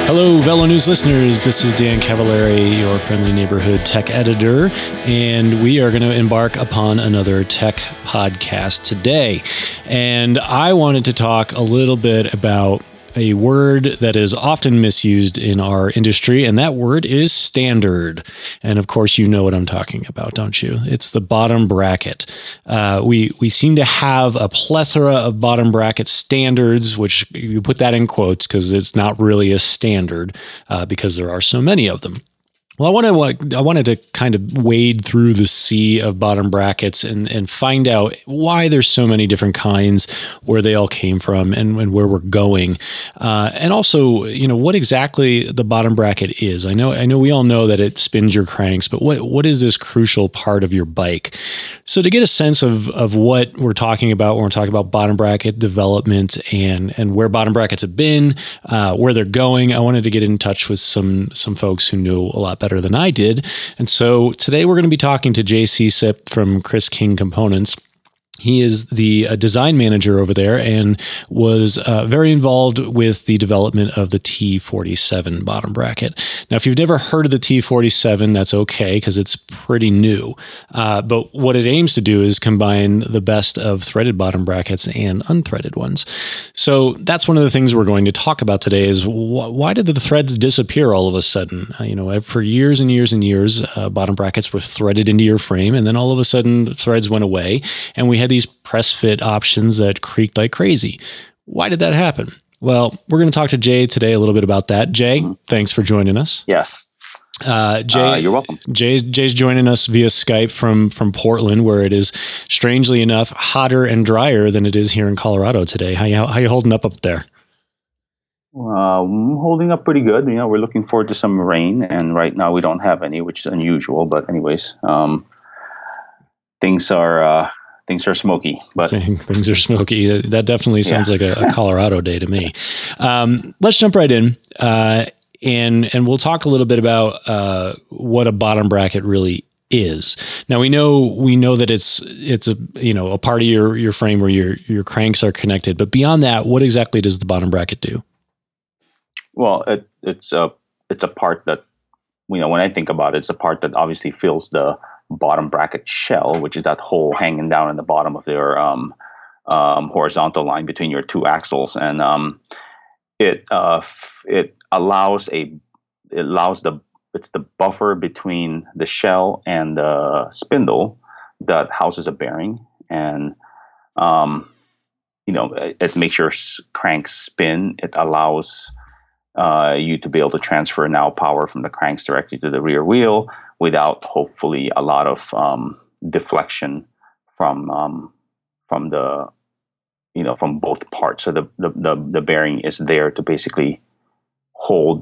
Hello, Velo News listeners. This is Dan Cavallari, your friendly neighborhood tech editor, and we are going to embark upon another tech podcast today. And I wanted to talk a little bit about a word that is often misused in our industry, and that word is standard. And of course, you know what I'm talking about, don't you? It's the bottom bracket. We seem to have a plethora of bottom bracket standards, which you put that in quotes because it's not really a standard because there are so many of them. Well, I wanted to kind of wade through the sea of bottom brackets and find out why there's so many different kinds, where they all came from, and where we're going, and also, what exactly the bottom bracket is. I know we all know that it spins your cranks, but what is this crucial part of your bike? So to get a sense of what we're talking about when we're talking about bottom bracket development and where bottom brackets have been, where they're going, I wanted to get in touch with some folks who know a lot better than I did. And so today we're going to be talking to Jay Seasip from Chris King Components. He is the design manager over there and was very involved with the development of the T47 bottom bracket. Now, if you've never heard of the T47, that's okay because it's pretty new. But what it aims to do is combine the best of threaded bottom brackets and unthreaded ones. So that's one of the things we're going to talk about today is why did the threads disappear all of a sudden? For years and years and years, bottom brackets were threaded into your frame, and then all of a sudden the threads went away, and we had these press fit options that creaked like crazy. Why did that happen? Well, we're going to talk to Jay today a little bit about that. Jay, thanks for joining us. Yes. Jay, you're welcome. Jay's joining us via Skype from Portland, where it is strangely enough hotter and drier than it is here in Colorado today. How you holding up there? I'm holding up pretty good. We're looking forward to some rain, and right now we don't have any, which is unusual. But anyways, things are smoky. But things are smoky. That definitely sounds like a Colorado day to me. Let's jump right in. And we'll talk a little bit about what a bottom bracket really is. Now we know that it's a part of your frame where your cranks are connected. But beyond that, what exactly does the bottom bracket do? Well, it's a part that when I think about it, it's a part that obviously fills the bottom bracket shell, which is that hole hanging down in the bottom of your horizontal line between your two axles, and it allows it's the buffer between the shell and the spindle that houses a bearing, and it makes your cranks spin. It allows you to be able to transfer now power from the cranks directly to the rear wheel without hopefully a lot of deflection from the from both parts. So the bearing is there to basically hold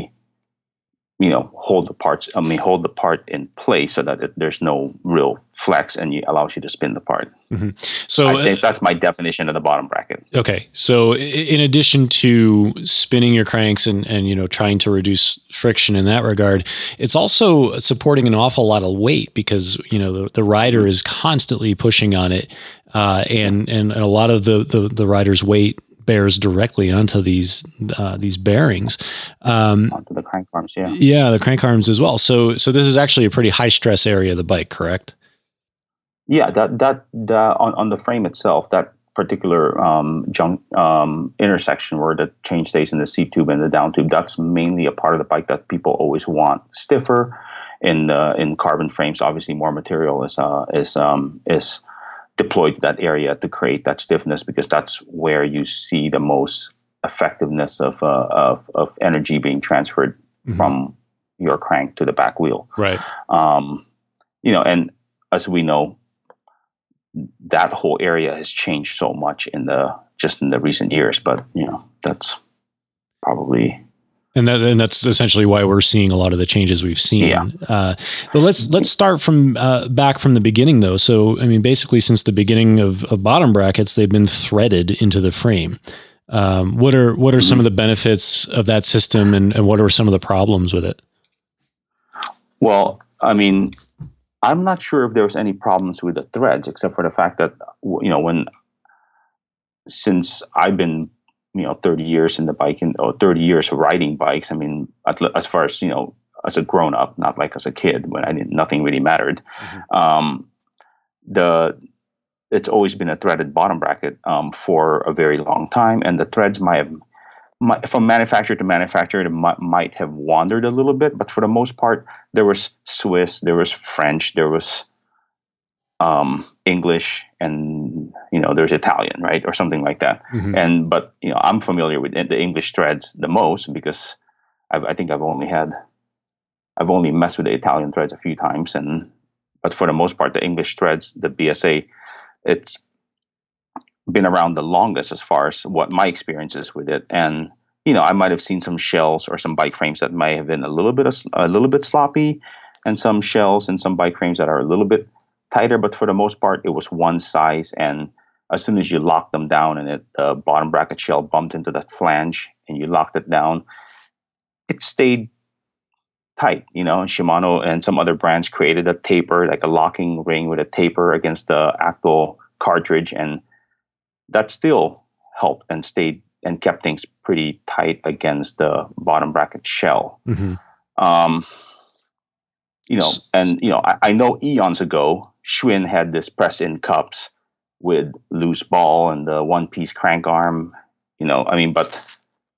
hold the part in place so that there's no real flex, and it allows you to spin the part. Mm-hmm. So I think that's my definition of the bottom bracket. Okay. So in addition to spinning your cranks and trying to reduce friction in that regard, it's also supporting an awful lot of weight because, the rider is constantly pushing on it. And a lot of the rider's weight bears directly onto these bearings, onto the crank arms. Yeah, the crank arms as well. So this is actually a pretty high stress area of the bike, correct? Yeah, that on the frame itself, that particular intersection where the change stays in the C tube and the down tube, that's mainly a part of the bike that people always want stiffer. In carbon frames, obviously more material is deployed to that area to create that stiffness, because that's where you see the most effectiveness of energy being transferred from your crank to the back wheel. Right. And as we know, that whole area has changed so much in the recent years. But that's probably. And that's essentially why we're seeing a lot of the changes we've seen. Yeah. But let's start from back from the beginning, though. So, basically, since the beginning of bottom brackets, they've been threaded into the frame. What are some of the benefits of that system, and what are some of the problems with it? Well, I'm not sure if there was any problems with the threads, except for the fact that since I've been 30 years in the biking, or 30 years riding bikes. I mean, as far as, as a grown up, not like as a kid when nothing really mattered. Um, it's always been a threaded bottom bracket for a very long time, and the threads from manufacturer to manufacturer, it might have wandered a little bit, but for the most part, there was Swiss, there was French, there was English, and there's Italian, right, or something like that. But I'm familiar with the English threads the most because I think I've only messed with the Italian threads a few times, but for the most part, the English threads, the BSA, it's been around the longest as far as what my experience is with it. And I might have seen some shells or some bike frames that might have been a little bit sloppy, and some shells and some bike frames that are a little bit tighter. But for the most part, it was one size. And as soon as you locked them down and the bottom bracket shell bumped into that flange and you locked it down, it stayed tight. And Shimano and some other brands created a taper, like a locking ring with a taper against the actual cartridge, and that still helped and stayed and kept things pretty tight against the bottom bracket shell. I know eons ago, Schwinn had this press-in cups with loose ball and the one-piece crank arm. But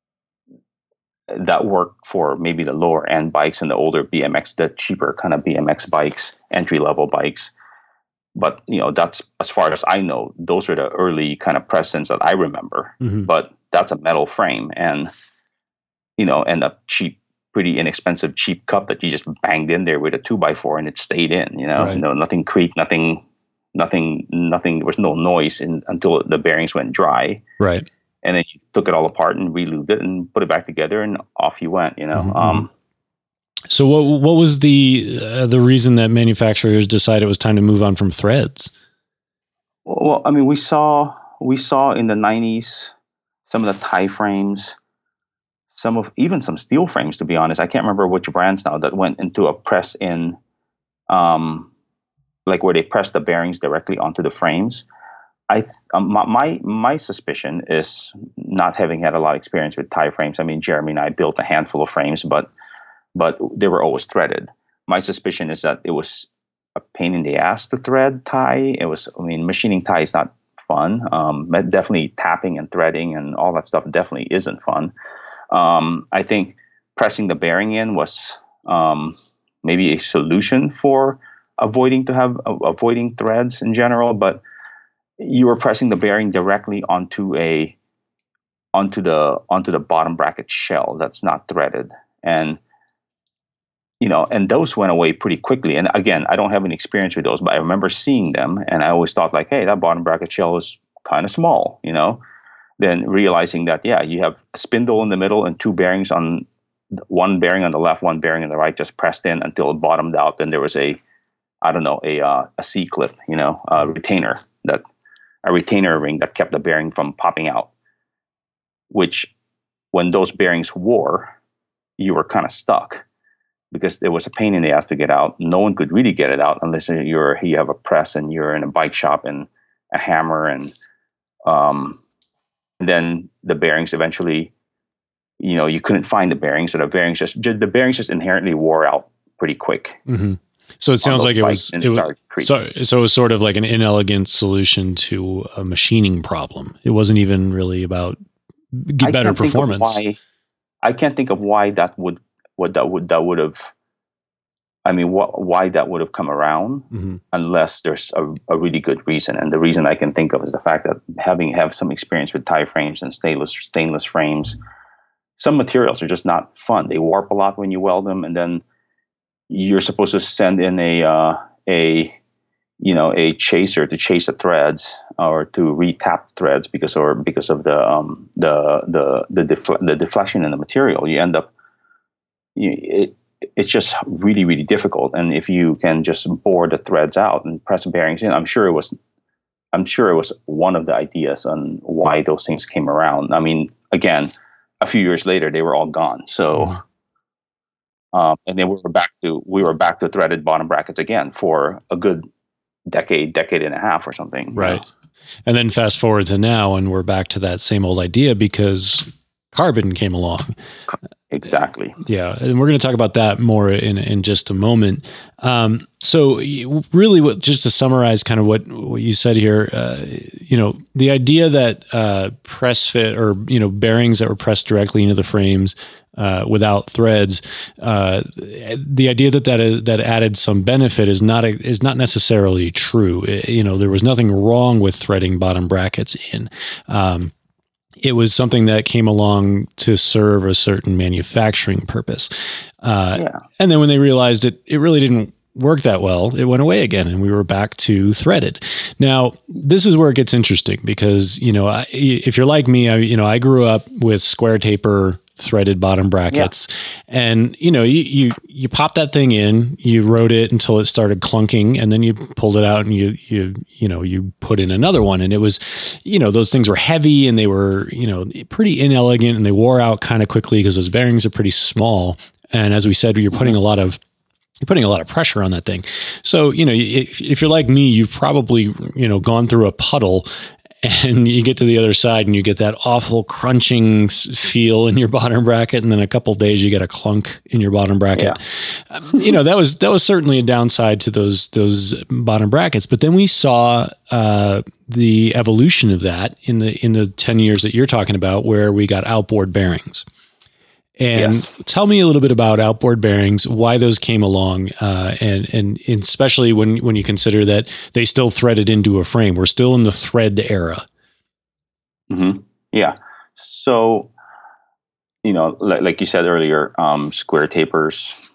that worked for maybe the lower end bikes and the older BMX, the cheaper kind of BMX bikes, entry-level bikes. But that's, as far as I know, those are the early kind of press-ins that I remember. But that's a metal frame, and and a cheap, pretty inexpensive cheap cup that you just banged in there with a 2x4 and it stayed in. Right. Nothing creaked, nothing. There was no noise until the bearings went dry. Right. And then you took it all apart and relubed it and put it back together, and off you went. So what was the reason that manufacturers decided it was time to move on from threads? Well, I mean, we saw in the 90s some of the tie frames, even some steel frames, to be honest. I can't remember which brands now that went into a press in, like where they press the bearings directly onto the frames. My suspicion is, not having had a lot of experience with tie frames. I mean, Jeremy and I built a handful of frames, but they were always threaded. My suspicion is that it was a pain in the ass to thread tie. Machining tie is not fun. Definitely tapping and threading and all that stuff definitely isn't fun. I think pressing the bearing in was maybe a solution for avoiding threads in general, but you were pressing the bearing directly onto the bottom bracket shell that's not threaded, and those went away pretty quickly. And again, I don't have any experience with those, but I remember seeing them, and I always thought like, hey, that bottom bracket shell is kind of small, Then realizing that, you have a spindle in the middle and two bearings, on one bearing on the left, one bearing on the right, just pressed in until it bottomed out. Then there was a C-clip, a retainer ring that kept the bearing from popping out, which when those bearings wore, you were kind of stuck because it was a pain in the ass to get out. No one could really get it out unless you have a press and you're in a bike shop and a hammer, and then the bearings eventually, you couldn't find the bearings, so the bearings just inherently wore out pretty quick. So it sounds like it was sort of like an inelegant solution to a machining problem. It wasn't even really about better performance. I can't think of why that would have. I mean, why that would have come around, unless there's a really good reason. And the reason I can think of is the fact that have some experience with tie frames and stainless frames, some materials are just not fun. They warp a lot when you weld them, and then you're supposed to send in a chaser to chase the threads or to retap threads because of the deflection in the material. You end up it's just really, really difficult. And if you can just bore the threads out and press bearings in, I'm sure it was one of the ideas on why those things came around. I mean, again, a few years later, they were all gone. So, and then we were back to threaded bottom brackets again for a good decade and a half or something. Right. And then fast forward to now, and we're back to that same old idea because carbon came along. Exactly. Yeah, and we're going to talk about that more in just a moment. So really, just to summarize kind of what you said here, the idea that press fit or, bearings that were pressed directly into the frames without threads, the idea that added some benefit is not necessarily true. There was nothing wrong with threading bottom brackets in. It was something that came along to serve a certain manufacturing purpose. And then when they realized it really didn't work that well, it went away again and we were back to threaded. Now, this is where it gets interesting because, if you're like me, I grew up with square taper threaded bottom brackets, and you pop that thing in, you rode it until it started clunking, and then you pulled it out and you put in another one, and it was, those things were heavy and they were, pretty inelegant, and they wore out kind of quickly because those bearings are pretty small. And as we said, you're putting a lot of pressure on that thing. So, if you're like me, you've probably, gone through a puddle and you get to the other side and you get that awful crunching feel in your bottom bracket. And then a couple of days you get a clunk in your bottom bracket. Yeah. That was certainly a downside to those bottom brackets. But then we saw the evolution of that in the 10 years that you're talking about, where we got outboard bearings. And tell me a little bit about outboard bearings, why those came along, and especially when you consider that they still threaded into a frame. We're still in the thread era. Mm-hmm. Yeah. So, like you said earlier, square tapers,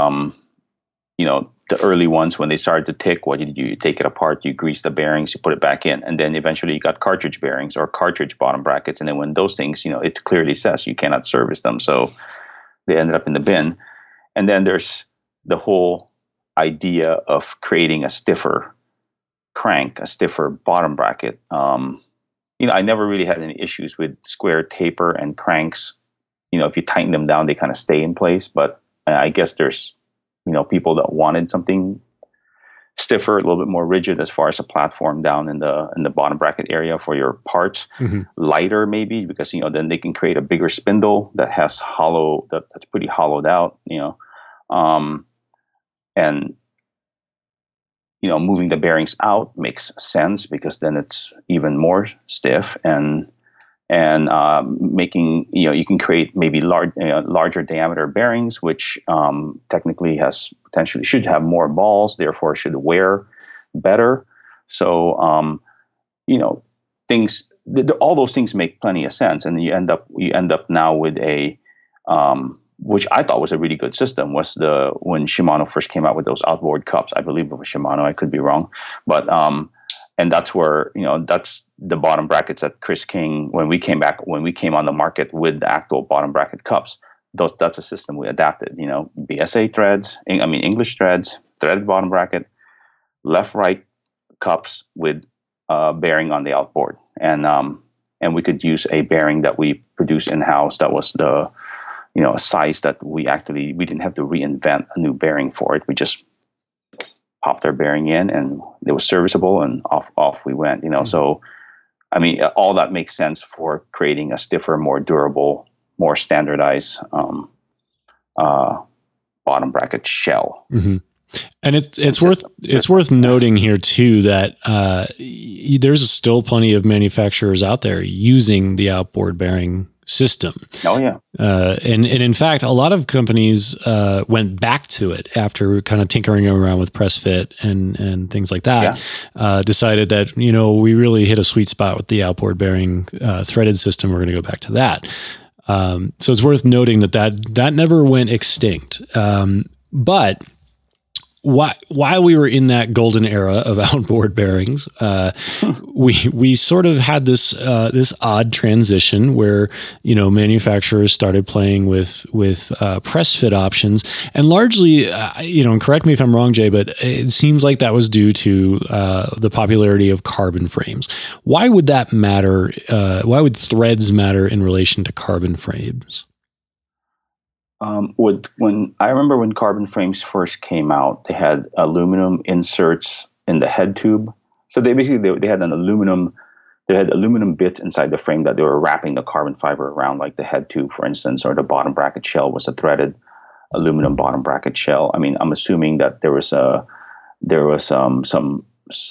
the early ones, when they started to tick, what you do? You take it apart, you grease the bearings, you put it back in, and then eventually you got cartridge bearings or cartridge bottom brackets. And then when those things, it clearly says you cannot service them, so they ended up in the bin. And then there's the whole idea of creating a stiffer crank, a stiffer bottom bracket. I never really had any issues with square taper and cranks. If you tighten them down, they kind of stay in place. But I guess there's people that wanted something stiffer, a little bit more rigid as far as a platform down in the bottom bracket area for your parts, lighter maybe, because then they can create a bigger spindle that has that's pretty hollowed out, and moving the bearings out makes sense because then it's even more stiff, and making, you can create maybe larger diameter bearings, which technically potentially should have more balls, therefore should wear better. So, all those things make plenty of sense. And you end up now with a, which I thought was a really good system, was when Shimano first came out with those outboard cups. I believe it was Shimano, I could be wrong, but, and that's where, that's the bottom brackets that Chris King, when we came on the market with the actual bottom bracket cups, that's a system we adapted, BSA threads, English threads, threaded bottom bracket, left, right cups with bearing on the outboard. And we could use a bearing that we produce in-house that was the, a size that we didn't have to reinvent a new bearing for it. We just popped our bearing in and it was serviceable, and off we went, So, all that makes sense for creating a stiffer, more durable, more standardized bottom bracket shell. Mm-hmm. And it's worth noting here too that there's still plenty of manufacturers out there using the outboard bearing system. Oh yeah. And in fact, a lot of companies went back to it after kind of tinkering around with press fit and things like that. Yeah. Decided that, we really hit a sweet spot with the outboard bearing threaded system. We're going to go back to that. So it's worth noting that never went extinct. But while we were in that golden era of outboard bearings, we sort of had this odd transition where manufacturers started playing with press fit options, and largely, and correct me if I'm wrong, Jay, but it seems like that was due to the popularity of carbon frames. Why would that matter? Why would threads matter in relation to carbon frames? I remember when carbon frames first came out, they had aluminum inserts in the head tube So they basically they had aluminum bits inside the frame that they were wrapping the carbon fiber around, like the head tube, for instance, or the bottom bracket shell was a threaded aluminum bottom bracket shell. I mean, I'm assuming that there was some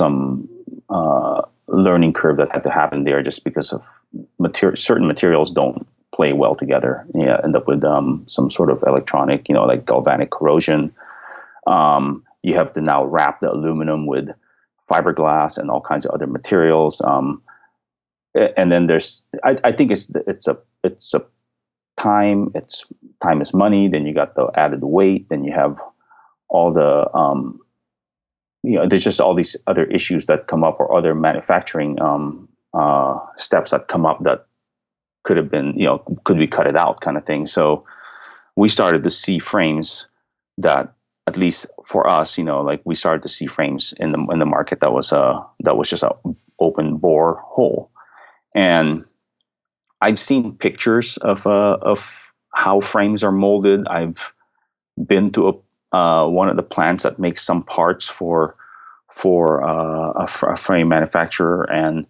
learning curve that had to happen there, just because of certain materials don't play well together. Yeah, end up with some sort of electronic, like galvanic corrosion. You have to now wrap the aluminum with fiberglass and all kinds of other materials. And then I think it's a time is money. Then you got the added weight. Then you have all the there's just all these other issues that come up, or other manufacturing steps that come up that could have been, could we cut it out, kind of thing. So we started to see frames that, at least for us, like we started to see frames in the market that was just an open bore hole. And I've seen pictures of how frames are molded. I've been to one of the plants that makes some parts for a frame manufacturer, and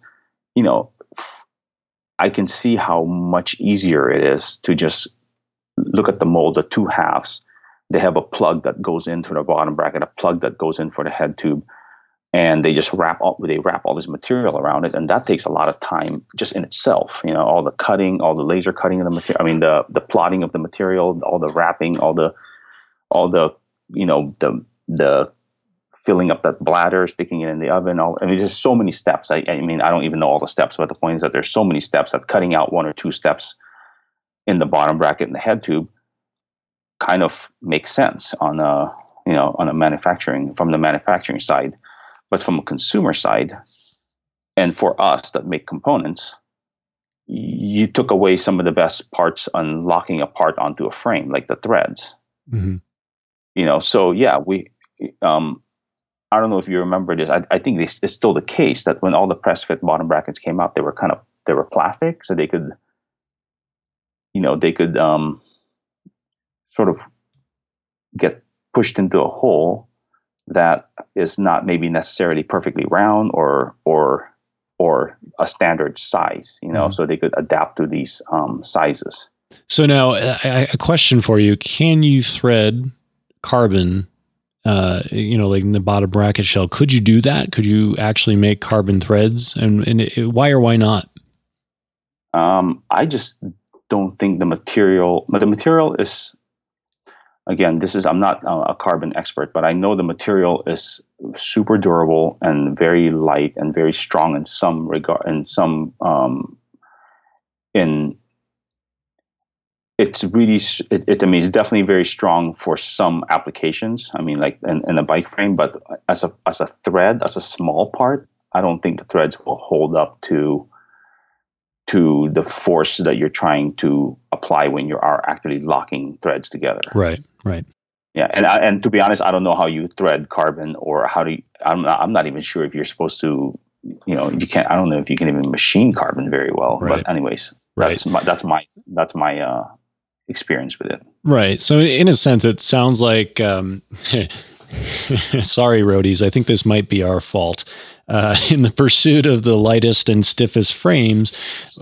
I can see how much easier it is to just look at the mold, the two halves. They have a plug that goes into the bottom bracket, a plug that goes in for the head tube, and they just wrap all this material around it, and that takes a lot of time just in itself. All the cutting, all the laser cutting of the material. I mean, the plotting of the material, all the wrapping, all the the filling up that bladder, sticking it in the oven. There's so many steps. I mean, I don't even know all the steps, but the point is that there's so many steps that cutting out one or two steps in the bottom bracket and the head tube kind of makes sense from the manufacturing side. But from a consumer side, and for us that make components, you took away some of the best parts on locking a part onto a frame, like the threads. Mm-hmm. So yeah, I don't know if you remember this. I think it's still the case that when all the press fit bottom brackets came out, they were plastic, so they could sort of get pushed into a hole that is not maybe necessarily perfectly round or a standard size, Mm-hmm. So they could adapt to these sizes. So now a question for you: can you thread carbon? Like in the bottom bracket shell, could you do that? Could you actually make carbon threads? And why or why not? I just don't think the material is, again, I'm not a carbon expert, but I know the material is super durable and very light and very strong in some regard, it's really, it's definitely very strong for some applications. I mean, like in a bike frame, but as a thread, as a small part, I don't think the threads will hold up to the force that you're trying to apply when you are actually locking threads together. Right. Yeah, and to be honest, I don't know how you thread carbon, or how do you, I'm not even sure if you're supposed to, you can't. I don't know if you can even machine carbon very well. Right. But anyways, that's my experience with it. Right. So in a sense, it sounds like, sorry, roadies, I think this might be our fault. In the pursuit of the lightest and stiffest frames,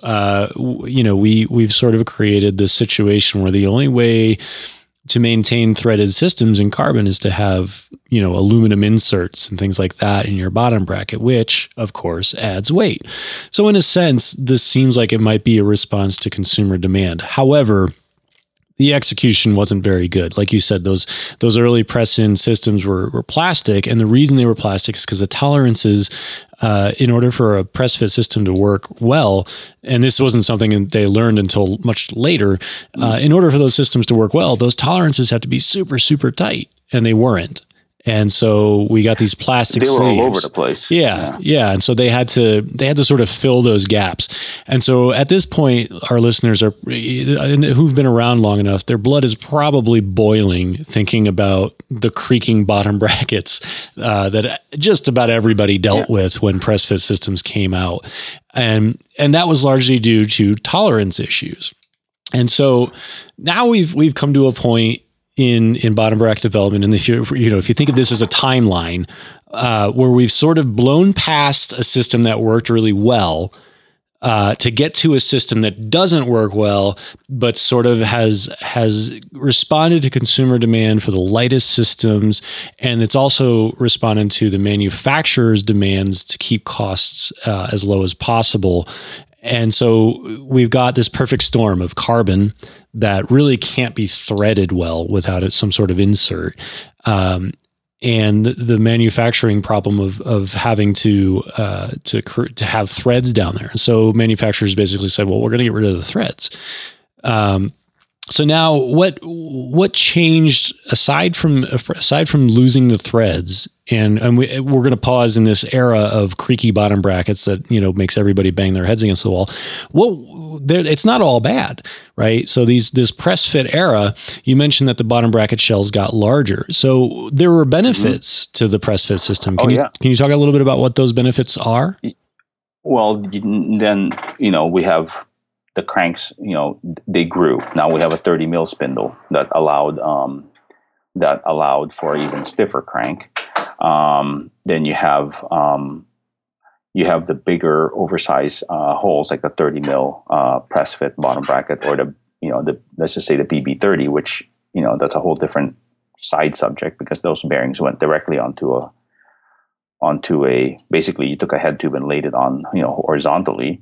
we've sort of created this situation where the only way to maintain threaded systems in carbon is to have, aluminum inserts and things like that in your bottom bracket, which of course adds weight. So in a sense, this seems like it might be a response to consumer demand. However, the execution wasn't very good. Like you said, those early press-in systems were plastic, and the reason they were plastic is because the tolerances, in order for a press-fit system to work well, and this wasn't something they learned until much later, in order for those systems to work well, those tolerances have to be super, super tight, and they weren't. And so we got these plastic sleeves. They were all over the place. Yeah. And so they had to sort of fill those gaps. And so at this point, our listeners who've been around long enough, their blood is probably boiling thinking about the creaking bottom brackets that just about everybody dealt with when press fit systems came out. And that was largely due to tolerance issues. And so now we've come to a point in bottom bracket development, and if you think of this as a timeline, where we've sort of blown past a system that worked really well to get to a system that doesn't work well, but sort of has responded to consumer demand for the lightest systems, and it's also responded to the manufacturer's demands to keep costs as low as possible. And so we've got this perfect storm of carbon that really can't be threaded well without some sort of insert. And the manufacturing problem of having to have threads down there. So manufacturers basically said, well, we're going to get rid of the threads. So now what changed aside from losing the threads, and we're going to pause in this era of creaky bottom brackets that, makes everybody bang their heads against the wall. It's not all bad, right? So this press fit era, you mentioned that the bottom bracket shells got larger. So there were benefits to the press fit system. Can you talk a little bit about what those benefits are? Well, then, we have the cranks, they grew. Now we have a 30 mil spindle that allowed for even stiffer crank. Then you have the bigger oversized holes, like the 30 mil press fit bottom bracket, or the let's just say the PB30, which that's a whole different side subject, because those bearings went directly onto a basically you took a head tube and laid it on horizontally.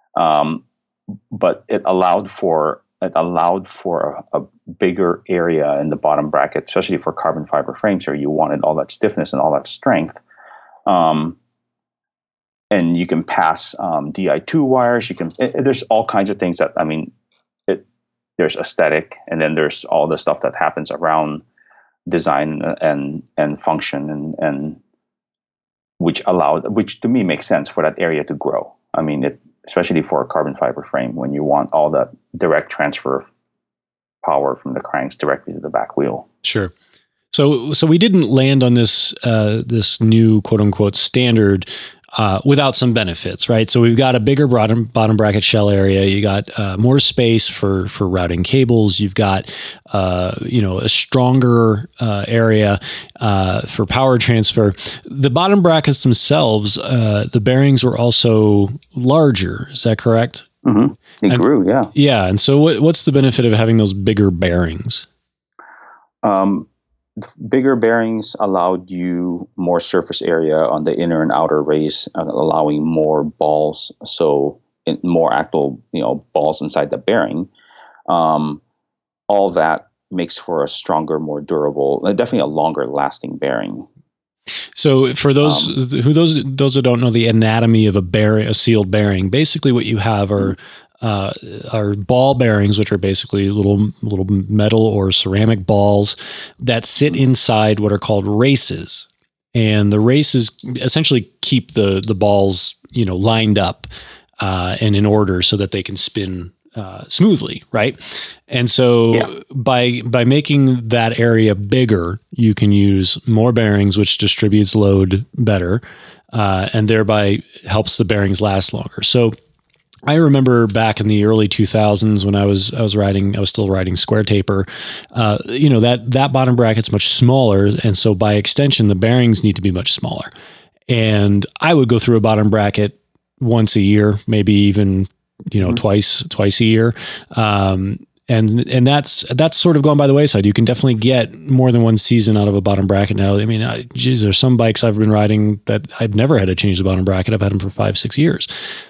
But it allowed for a bigger area in the bottom bracket, especially for carbon fiber frames, where you wanted all that stiffness and all that strength. And you can pass Di2 wires. There's all kinds of things that, there's aesthetic, and then there's all the stuff that happens around design and function, and which to me makes sense for that area to grow. Especially for a carbon fiber frame, when you want all that direct transfer of power from the cranks directly to the back wheel. Sure. So we didn't land on this new quote unquote standard without some benefits, right? So we've got a bigger bottom bracket shell area. You got more space for routing cables. You've got a stronger area for power transfer. The bottom brackets themselves, the bearings were also larger. Is that correct? Mm-hmm. They grew, yeah. Yeah. And so what's the benefit of having those bigger bearings? Bigger bearings allowed you more surface area on the inner and outer race, allowing more balls, more actual balls inside the bearing. All that makes for a stronger, more durable, definitely a longer lasting bearing. So for those who don't know the anatomy of a sealed bearing, basically what you have are ball bearings, which are basically little metal or ceramic balls that sit inside what are called races. And the races essentially keep the balls, lined up and in order so that they can spin smoothly, right? And so by making that area bigger, you can use more bearings, which distributes load better, and thereby helps the bearings last longer. So I remember back in the early 2000s when I was still writing square taper, that bottom bracket's much smaller. And so by extension, the bearings need to be much smaller. And I would go through a bottom bracket once a year, maybe even, twice a year. And that's sort of gone by the wayside. You can definitely get more than one season out of a bottom bracket now. There's some bikes I've been riding that I've never had to change the bottom bracket. I've had them for 5-6 years.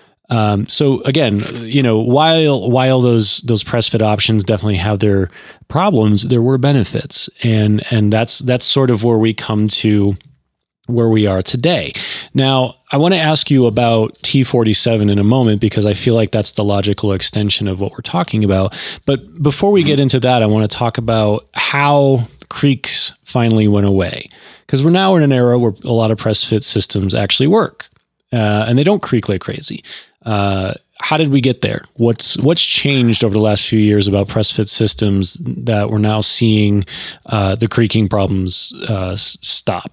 So again, while those press fit options definitely have their problems, there were benefits, and that's sort of where we come to where we are today. Now, I want to ask you about T47 in a moment, because I feel like that's the logical extension of what we're talking about. But before we get into that, I want to talk about how creaks finally went away, because we're now in an era where a lot of press fit systems actually work, and they don't creak like crazy. How did we get there? What's changed over the last few years about press fit systems that we're now seeing the creaking problems stop?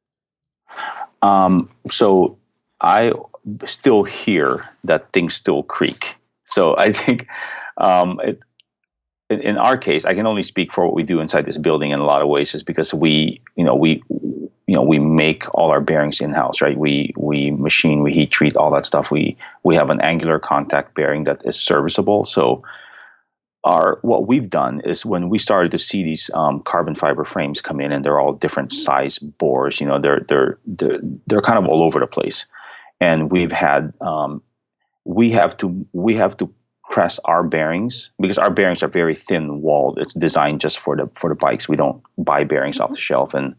So I still hear that things still creak. So I think in our case, I can only speak for what we do inside this building in a lot of ways, is because we make all our bearings in house, right? We machine, we heat treat, all that stuff. We have an angular contact bearing that is serviceable. So what we've done is, when we started to see these carbon fiber frames come in, and they're all different size bores, they're kind of all over the place, and we have to press our bearings, because our bearings are very thin walled. It's designed just for the bikes. We don't buy bearings off the shelf and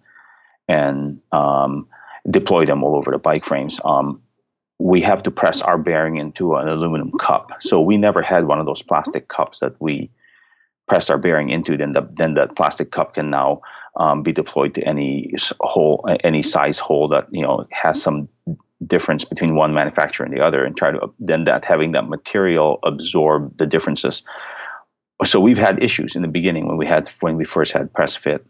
deploy them all over the bike frames. We have to press our bearing into an aluminum cup. So we never had one of those plastic cups that we pressed our bearing into. Then that plastic cup can now be deployed to any size hole that has some difference between one manufacturer and the other, and try to having that material absorb the differences. So we've had issues in the beginning when we first had press fit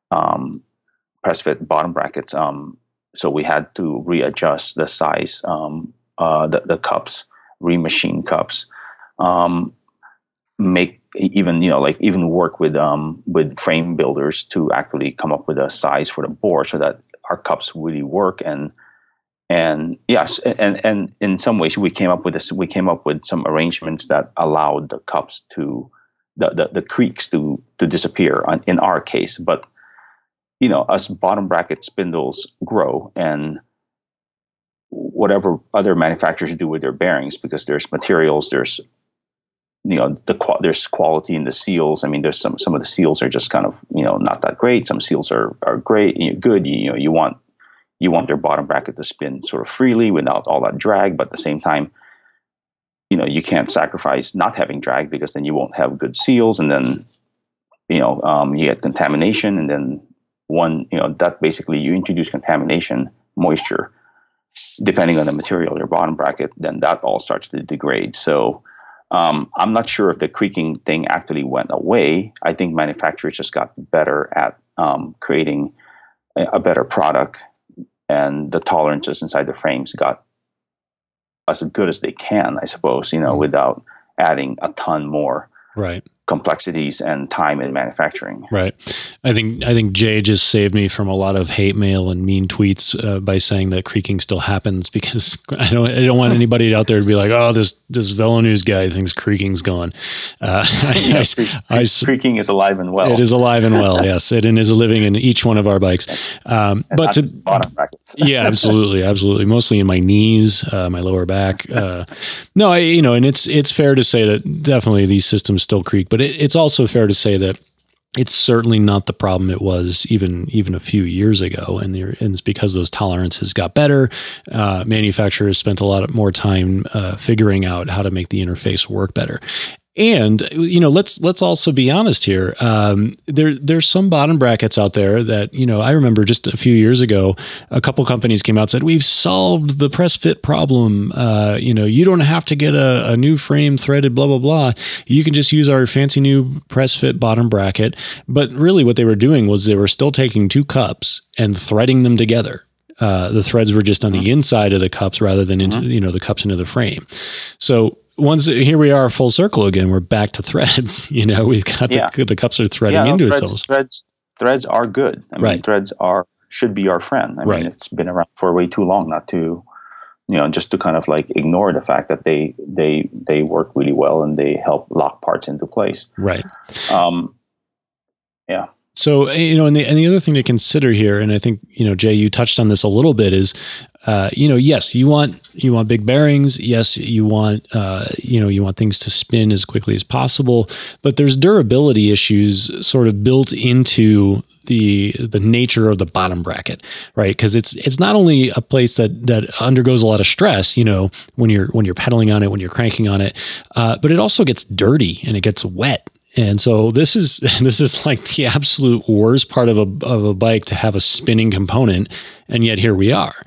bottom brackets. So we had to readjust the size, the cups, remachine cups, even work with frame builders to actually come up with a size for the bore so that our cups really work. And yes, and in some ways we came up with some arrangements that allowed the cups to the creaks to disappear in our case. But as bottom bracket spindles grow, and whatever other manufacturers do with their bearings, because there's materials, there's there's quality in the seals. I mean, there's some of the seals are just kind of not that great. Some seals are great, good. You want their bottom bracket to spin sort of freely without all that drag, but at the same time, you can't sacrifice not having drag, because then you won't have good seals, and then you get contamination, and then that basically you introduce contamination, moisture, depending on the material of your bottom bracket, then that all starts to degrade. So I'm not sure if the creaking thing actually went away. I think manufacturers just got better at creating a better product, and the tolerances inside the frames got as good as they can, I suppose, without adding a ton more complexities and time in manufacturing. Right. I think Jay just saved me from a lot of hate mail and mean tweets by saying that creaking still happens, because I don't want anybody out there to be like, oh, this VeloNews guy thinks creaking's gone. Creaking is alive and well. It is alive and well. Yes, it is living in each one of our bikes. But to bottom brackets. Yeah, absolutely. Mostly in my knees, my lower back. No, and it's fair to say that definitely these systems still creak, but it's also fair to say that it's certainly not the problem it was even a few years ago, and it's because those tolerances got better. Manufacturers spent a lot more time figuring out how to make the interface work better. And let's also be honest here. There's some bottom brackets out there that I remember just a few years ago, a couple companies came out and said, we've solved the press fit problem. You don't have to get a new frame threaded, blah blah blah. You can just use our fancy new press fit bottom bracket. But really, what they were doing was they were still taking two cups and threading them together. The threads were just on the inside of the cups rather than into the cups into the frame. So here we are full circle again. We're back to threads. We've got the cups are threading into ourselves. Threads are good. I mean, threads should be our friend. I mean, it's been around for way too long not to, just to kind of like ignore the fact that they work really well and they help lock parts into place. Right. Yeah. So, and the other thing to consider here, and I think, Jay, you touched on this a little bit, is, yes, you want big bearings. Yes, you want things to spin as quickly as possible, but there's durability issues sort of built into the nature of the bottom bracket, right? Because it's not only a place that undergoes a lot of stress, when you're pedaling on it, when you're cranking on it, but it also gets dirty and it gets wet. And so this is like the absolute worst part of a bike, to have a spinning component, and yet here we are.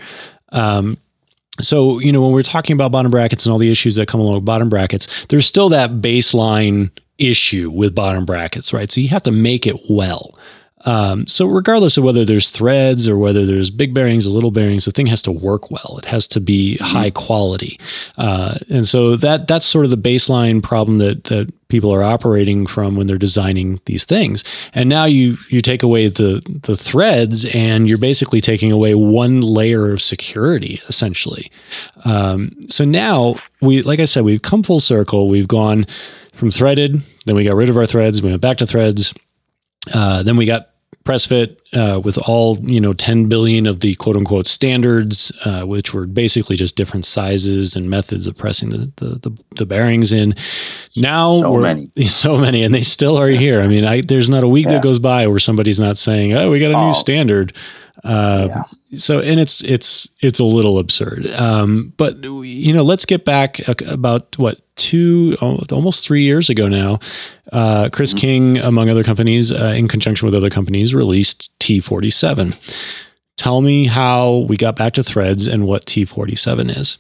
So when we're talking about bottom brackets and all the issues that come along with bottom brackets, there's still that baseline issue with bottom brackets, right? So you have to make it well. So regardless of whether there's threads or whether there's big bearings or little bearings, the thing has to work well. It has to be high quality. And so that's sort of the baseline problem that people are operating from when they're designing these things. And now you take away the threads, and you're basically taking away one layer of security, essentially. So now like I said, we've come full circle. We've gone from threaded, then we got rid of our threads, we went back to threads. Then we got press fit with all 10 billion of the quote unquote standards, which were basically just different sizes and methods of pressing the bearings in. Now so many, and they still are here. I mean, there's not a week that goes by where somebody's not saying, "Oh, we got a new standard." So, and it's a little absurd. But let's get back about almost 3 years ago now. Chris King, among other companies, in conjunction with other companies, released T47. Tell me how we got back to threads and what T47 is.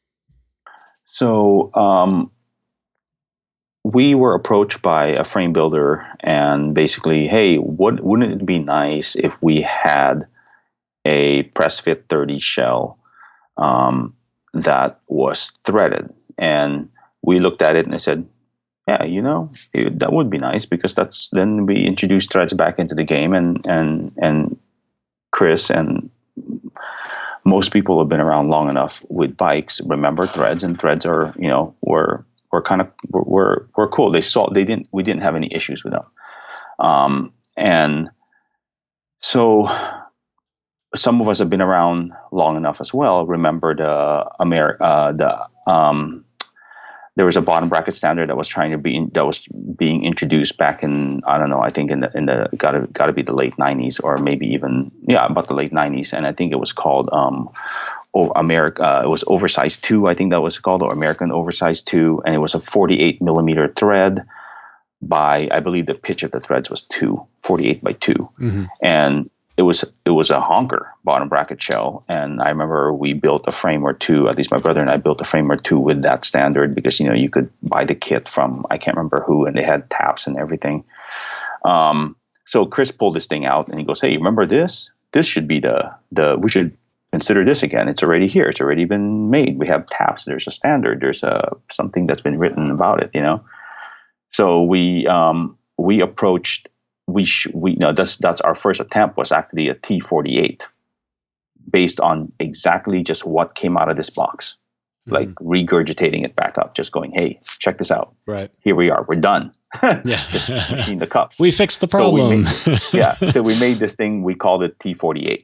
So, we were approached by a frame builder, and basically, hey, wouldn't it be nice if we had a press fit 30 shell that was threaded? And we looked at it and I said, yeah, that would be nice, because then we introduced threads back into the game, and Chris and most people have been around long enough with bikes remember threads, and threads are were cool. We didn't have any issues with them, and so some of us have been around long enough as well. Remember there was a bottom bracket standard that was being introduced back in, I don't know, I think in the gotta be the late 90s, or maybe even about the late 90s, and I think it was called it was Oversized 2, I think that was called, or American Oversized 2, and it was a 48 millimeter thread by, I believe the pitch of the threads was 48 by 2, and it was a honker bottom bracket shell. And I remember we built a frame or two, at least my brother and I built a frame or two with that standard, because you could buy the kit from, I can't remember who, and they had taps and everything. So Chris pulled this thing out and he goes, hey, remember this should be we should consider this again. It's already here, it's already been made, we have taps, there's a standard, there's something that's been written about it, So we approached, that's our first attempt, was actually a T48, based on exactly just what came out of this box, like regurgitating it back up, just going, hey, check this out. Right. Here we are. We're done. Yeah. Just machine the cups. We fixed the problem. So we made this thing, we called it T48.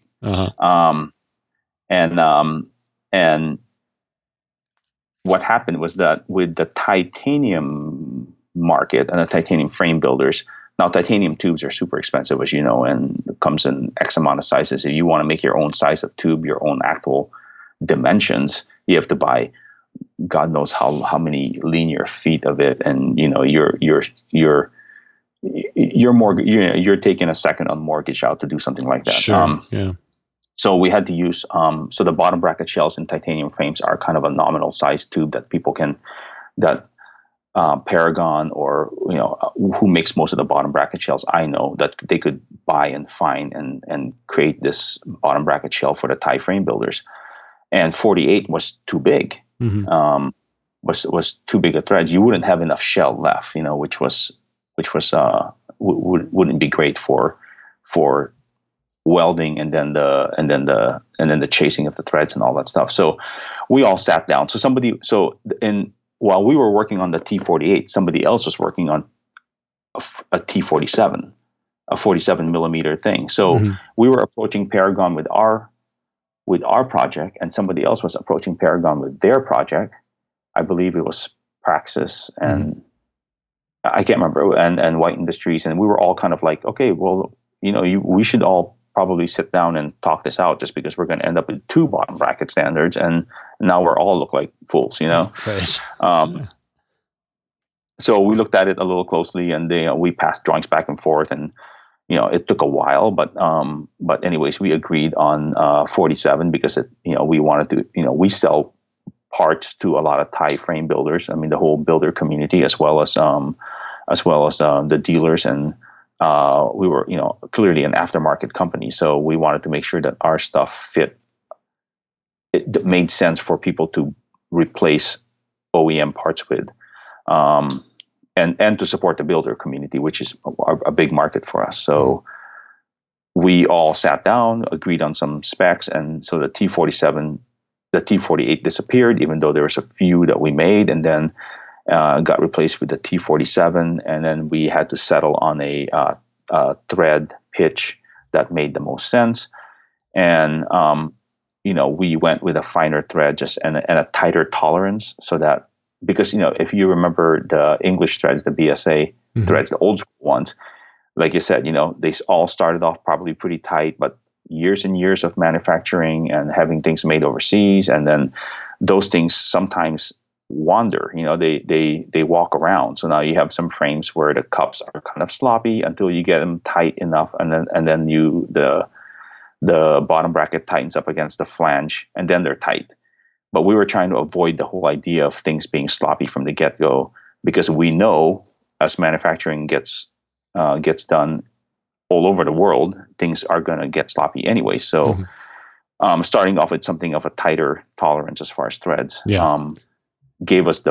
And what happened was that with the titanium market and the titanium frame builders, now titanium tubes are super expensive, as you know, and it comes in X amount of sizes. If you want to make your own size of tube, your own actual dimensions, you have to buy God knows how many linear feet of it, and you're taking a second on mortgage out to do something like that. Sure. Yeah. So we had to use so the bottom bracket shells in titanium frames are kind of a nominal size tube that people can Paragon, or who makes most of the bottom bracket shells, I know that they could buy and find and create this bottom bracket shell for the tie frame builders. And 48 was too big. Was too big a thread. You wouldn't have enough shell left, which wouldn't be great for welding and then the chasing of the threads and all that stuff. So we all sat down. While we were working on the T48, somebody else was working on a T47, a 47 millimeter thing. So we were approaching Paragon with our project, and somebody else was approaching Paragon with their project. I believe it was Praxis and I can't remember, and White Industries, and we were all kind of like, okay, well, we should all probably sit down and talk this out, just because we're going to end up with two bottom bracket standards, and now we're all look like fools, Right. So we looked at it a little closely, and we passed drawings back and forth, and it took a while, but anyways, we agreed on 47, because we wanted to, we sell parts to a lot of tie frame builders. I mean, the whole builder community, as well as the dealers and we were, clearly an aftermarket company, so we wanted to make sure that our stuff fit. It made sense for people to replace OEM parts with, and to support the builder community, which is a big market for us. So we all sat down, agreed on some specs, and so the T47, the T48 disappeared, even though there was a few that we made, and then got replaced with the T47, and then we had to settle on a thread pitch that made the most sense, and we went with a finer thread, and a tighter tolerance, so that, because if you remember the English threads, the BSA threads, the old school ones, like you said, they all started off probably pretty tight, but years and years of manufacturing and having things made overseas, and then those things sometimes wander. They walk around. So now you have some frames where the cups are kind of sloppy until you get them tight enough, and then the bottom bracket tightens up against the flange, and then they're tight. But we were trying to avoid the whole idea of things being sloppy from the get-go, because we know as manufacturing gets done all over the world, things are going to get sloppy anyway. So starting off with something of a tighter tolerance as far as threads gave us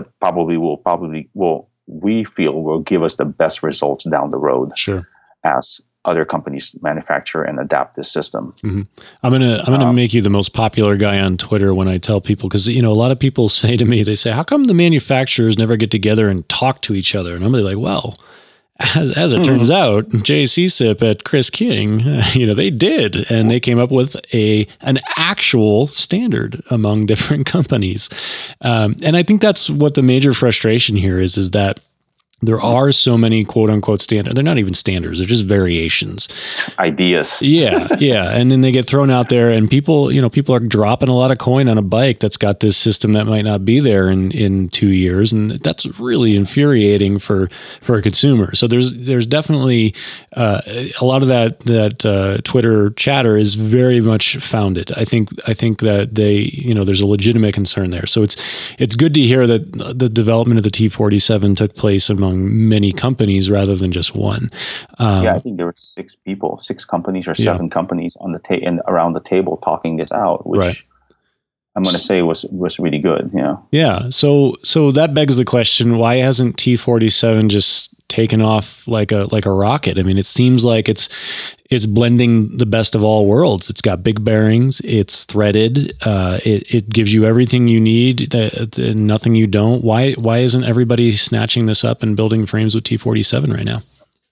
we feel will give us the best results down the road. Sure. As other companies manufacture and adapt this system. I'm gonna make you the most popular guy on Twitter when I tell people, because a lot of people say to me, they say, how come the manufacturers never get together and talk to each other? And I'm like, well, as it turns out, JCSIP at Chris King, they did, and they came up with an actual standard among different companies. And I think that's what the major frustration here is that there are so many quote unquote standards. They're not even standards. They're just variations. Ideas. Yeah. And then they get thrown out there, and people are dropping a lot of coin on a bike that's got this system that might not be there in 2 years. And that's really infuriating for a consumer. So there's definitely a lot of that Twitter chatter is very much founded. I think that there's a legitimate concern there. So it's good to hear that the development of the T47 took place among many companies rather than just one. I think there were 6 companies or 7 companies on around the table talking this out, which right. I'm going to say was really good. Yeah. So that begs the question: why hasn't T47 just taken off like a rocket? I mean, it seems like it's blending the best of all worlds. It's got big bearings. It's threaded. It gives you everything you need, nothing you don't. Why isn't everybody snatching this up and building frames with T47 right now?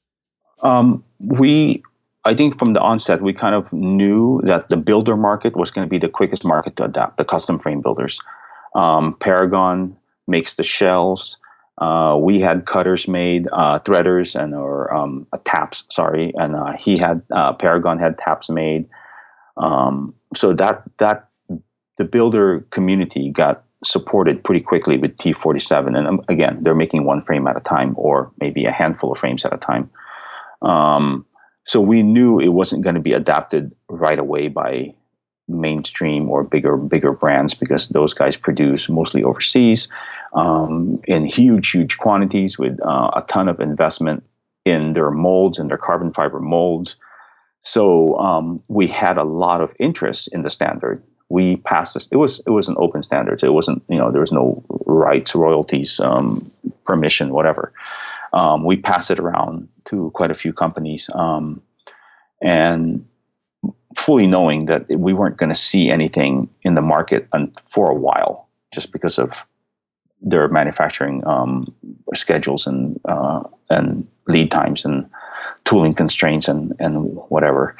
I think from the onset, we kind of knew that the builder market was going to be the quickest market to adapt, the custom frame builders. Paragon makes the shells. We had cutters made, threaders or taps, sorry. And Paragon had taps made. So that the builder community got supported pretty quickly with T47. And again, they're making one frame at a time, or maybe a handful of frames at a time. So we knew it wasn't going to be adapted right away by mainstream or bigger brands, because those guys produce mostly overseas in huge quantities with a ton of investment in their molds and their carbon fiber molds. So we had a lot of interest in the standard. We passed this. It was an open standard. So it wasn't, there was no rights, royalties, permission, whatever. We passed it around to quite a few companies, and fully knowing that we weren't going to see anything in the market for a while, just because of their manufacturing schedules and lead times and tooling constraints and whatever.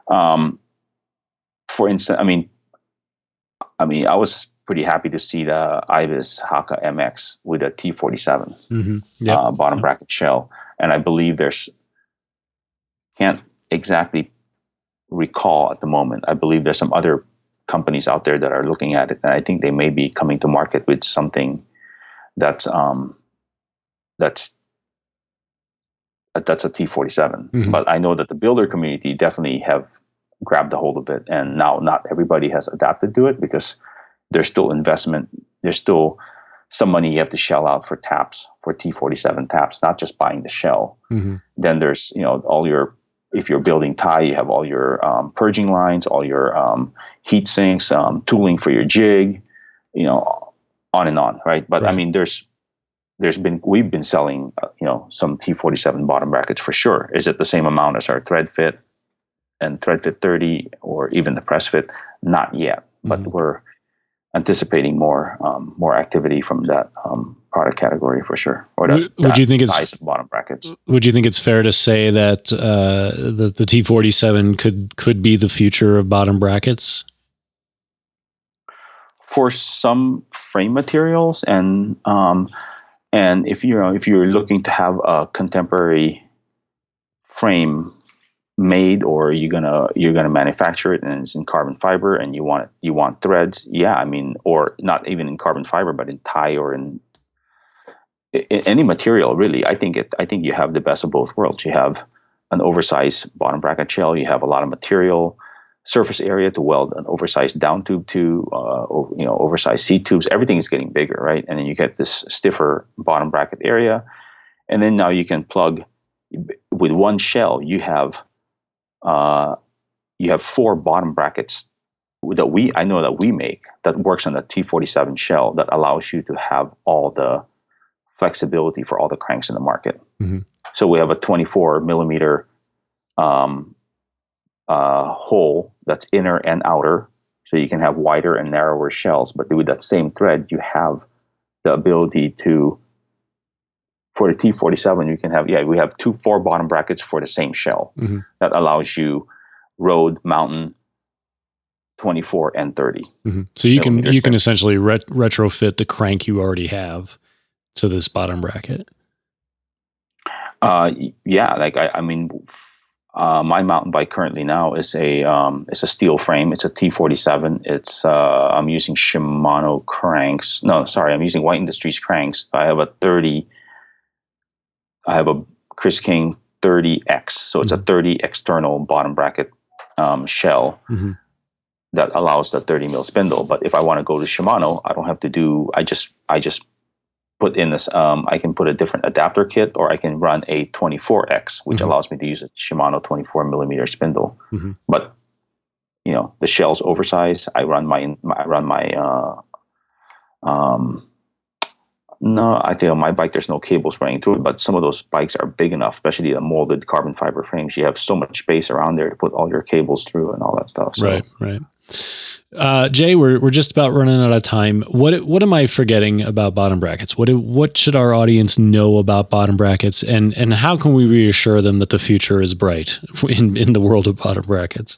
For instance, I was pretty happy to see the Ibis Haka MX with a T47 bottom bracket shell, and I believe can't exactly recall at the moment. I believe there's some other companies out there that are looking at it, and I think they may be coming to market with something that's a T47. But I know that the builder community definitely have grabbed a hold of it, and now not everybody has adapted to it, because there's still investment. There's still some money you have to shell out for taps, for T47 taps, not just buying the shell. Mm-hmm. Then there's, all your, if you're building tie, you have all your purging lines, all your heat sinks, tooling for your jig, on and on, right? But Right. I mean, we've been selling, some T47 bottom brackets for sure. Is it the same amount as our thread fit and thread fit 30 or even the press fit? Not yet, but we're anticipating more activity from that product category for sure. Or would you think it's size of bottom brackets? Would you think it's fair to say that the T47 could be the future of bottom brackets? For some frame materials, and if you're looking to have a contemporary frame made, or you're gonna manufacture it and it's in carbon fiber and you want threads, or not even in carbon fiber but in tie or in any material really. I think you have the best of both worlds. You have an oversized bottom bracket shell, you have a lot of material surface area to weld an oversized down tube to, oversized seat tubes. Everything is getting bigger, right? And then you get this stiffer bottom bracket area, and then now you can plug with one shell. You have 4 bottom brackets that I know that we make that works on the T47 shell that allows you to have all the flexibility for all the cranks in the market. Mm-hmm. So we have a 24 millimeter hole that's inner and outer, so you can have wider and narrower shells. But with that same thread, you have the ability to, for the T47, you can have, we have 4 bottom brackets for the same shell that allows you road, mountain, 24 and 30. Mm-hmm. So you can essentially retrofit the crank you already have to this bottom bracket. My mountain bike currently now is a steel frame. It's a T47. It's I'm using Shimano cranks. No, sorry, I'm using White Industries cranks. I have a Chris King 30X. So it's a 30 external bottom bracket shell that allows the 30 mil spindle. But if I want to go to Shimano, I don't have to do. I just put in this. I can put a different adapter kit, or I can run a 24X, which allows me to use a Shimano 24 millimeter spindle. But the shell's oversized. I run my no, I think on my bike there's no cables running through it, but some of those bikes are big enough, especially the molded carbon fiber frames. You have so much space around there to put all your cables through and all that stuff. So. Right. Jay, we're just about running out of time. What am I forgetting about bottom brackets? What should our audience know about bottom brackets, and how can we reassure them that the future is bright in the world of bottom brackets?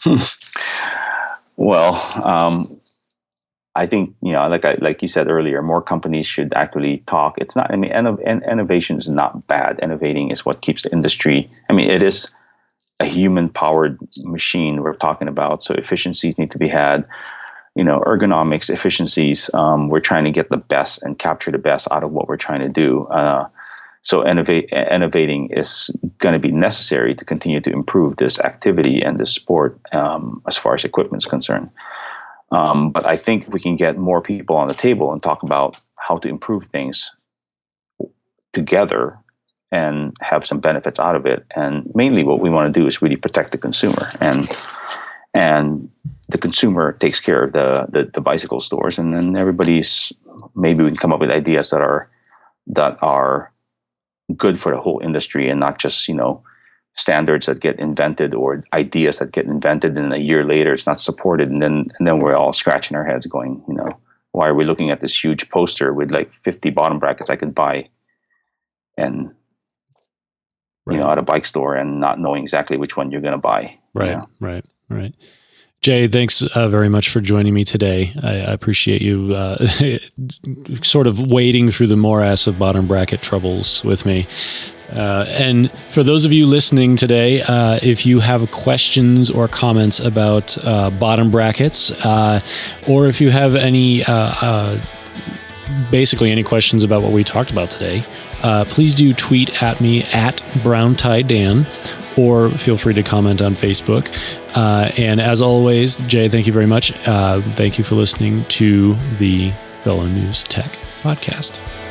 Well, I think, like you said earlier, more companies should actually talk. It's not, innovation is not bad. Innovating is what keeps the industry. It is a human-powered machine we're talking about. So efficiencies need to be had, ergonomics, efficiencies. We're trying to get the best and capture the best out of what we're trying to do. So innovating is going to be necessary to continue to improve this activity and this sport as far as equipment is concerned. But I think we can get more people on the table and talk about how to improve things together and have some benefits out of it. And mainly what we want to do is really protect the consumer. And the consumer takes care of the bicycle stores. And then maybe we can come up with ideas that are good for the whole industry, and not just, standards that get invented or ideas that get invented and a year later it's not supported, and then we're all scratching our heads going, why are we looking at this huge poster with like 50 bottom brackets I could buy and at a bike store and not knowing exactly which one you're going to buy. Right. Jay, thanks very much for joining me today. I appreciate you sort of wading through the morass of bottom bracket troubles with me. And for those of you listening today, if you have questions or comments about bottom brackets, or if you have basically any questions about what we talked about today, please do tweet at me at BrownTieDan, or feel free to comment on Facebook. And as always, Jay, thank you very much. Thank you for listening to the VeloNews Tech podcast.